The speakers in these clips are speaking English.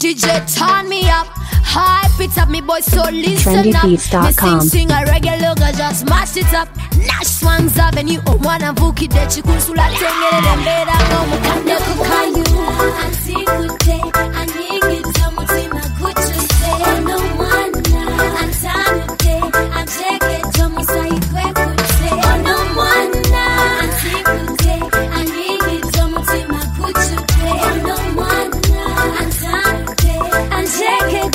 DJ turn me up, hype it up, me boy, so listen up. trendybeats.com. Me sing a reggae logo, just mash it up. Nash Swang's Avenue, Omwana Vuki de Chikunsula Tengere Dembeda no Mukande Kukayu. Antikute, Anigita Mutima Kuchute, no mana, Antanute, Anjeke Tomusai Kwekute, no mana, Antikute, Anigita Mutima Kuchute, no mana, Antanute, Anjeke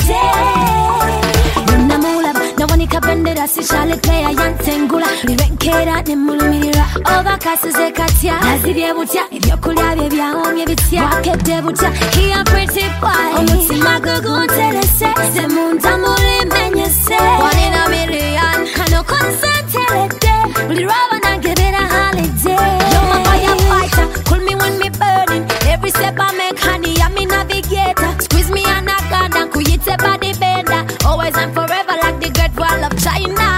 Namula, no one kabendera si shale play a yantengula. Lirenkera ne mulumira. Over casa zekatia. Nazibye butya. Ibyokulya bye byahomye bitya. Wakete butya. He a pretty boy. Omutima gugunterese. Semunda muri menyese. 1 in a million. Kano concentrate. Buli raba nagebera holiday. You're my firefighter. Call me when me burning. Every step I make, honey, I'm a navigator. Squeeze me and I got down. Kuyite body bender. Always and forever like the Great Wall of China.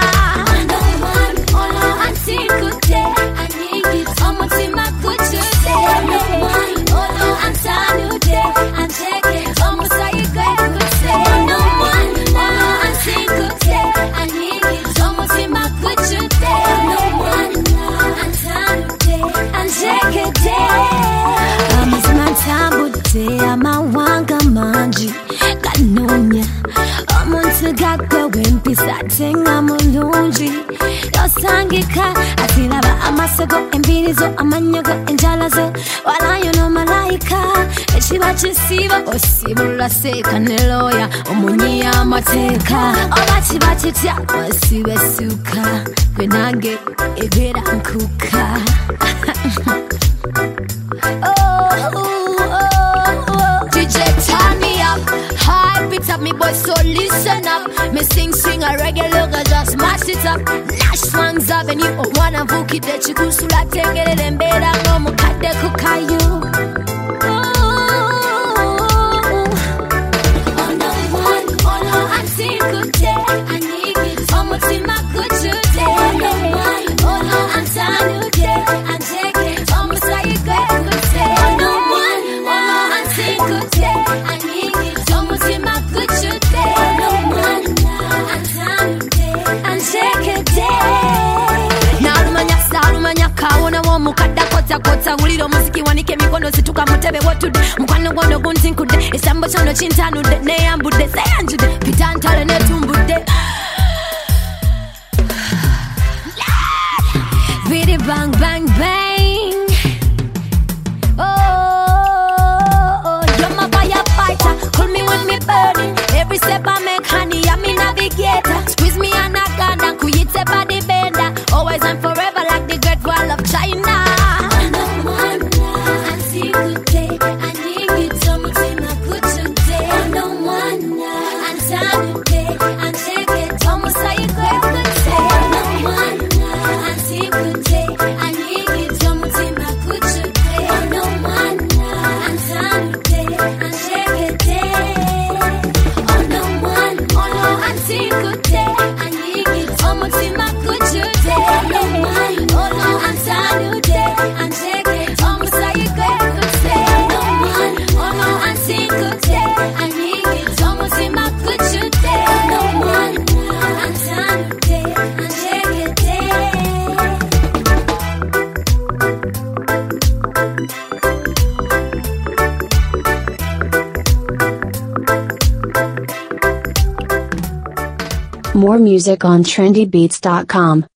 Amawanga manji kanonya omuntu gagwe wempisatenga mulungi yosangika asilaba amasego embirizo amanyogo enjalazo walayo no malaika ekiba kisiba osibula seeka ne lawyer omunyiya amateeka oba kiba kitya wasibe suka gwe nange ebera nkuka. DJ turn me up, hype it up, me boy, so listen up. Me sing a reggae logo, just mash it up. Nash Swang's Avenue, Omwana Vuki de Chikunsula Tengere Dembeda no Mukande Kukayu. Oh no, Antikute, Anigita Omutima Kuchute. Oh no, Antanude, Anjeke Tomusai Kwekute. Mukadda kota kota uliro muziki wanike mikono situka mutebe wotude mukwano gwono guntinkude esambo kyono kintanudde neyambudde seyanjude pitantale netumbudde Bidi bang bang bang. Oh, you're my firefighter. Call me when me burning. Every step I make, honey, I'm a navigator. Squeeze me and I got down, kuyite body bender. Always and forever like the Great Wall of China. More music on trendybeats.com.